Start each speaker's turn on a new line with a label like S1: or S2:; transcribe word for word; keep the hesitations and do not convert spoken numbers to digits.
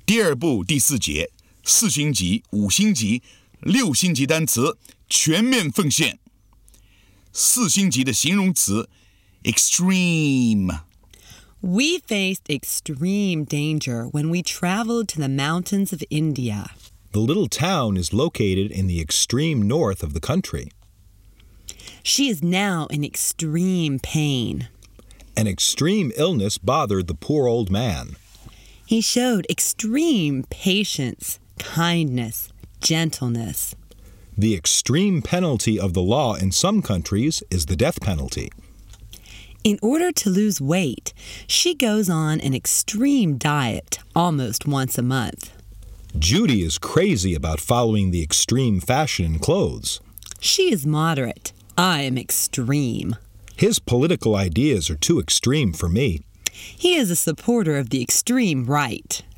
S1: 第二部第四节，四星级、五星级、六星级单词全面奉献。四星级的形容词 extreme.
S2: We faced extreme danger when we traveled to the mountains of India.
S3: The little town is located in the extreme north of the country.
S2: She is now in extreme pain.
S3: An extreme illness bothered the poor old man.
S2: He showed extreme patience, kindness, gentleness.
S3: The extreme penalty of the law in some countries is the death penalty.
S2: In order to lose weight, she goes on an extreme diet almost once a month.
S3: Judy is crazy about following the extreme fashion in clothes.
S2: She is moderate. I am extreme.
S3: His political ideas are too extreme for me.
S2: He is a supporter of the extreme right.